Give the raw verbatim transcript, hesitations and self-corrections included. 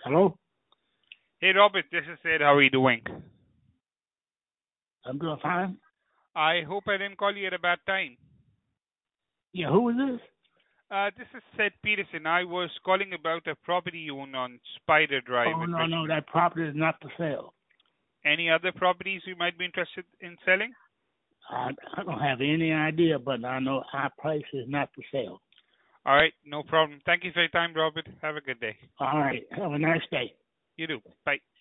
Hello? Hey, Robert, this is Ed. How are you doing? I'm doing fine. I hope I didn't call you at a bad time. Yeah, who is this? Uh, this is Sid Peterson. I was calling about a property you own on Spider Drive Oh, in no, no, Richmond. that property is not for sale. Any other properties you might be interested in selling? I, I don't have any idea, but I know our place is not for sale. All right, no problem. Thank you for your time, Robert. Have a good day. All right. Have a nice day. You do. Bye.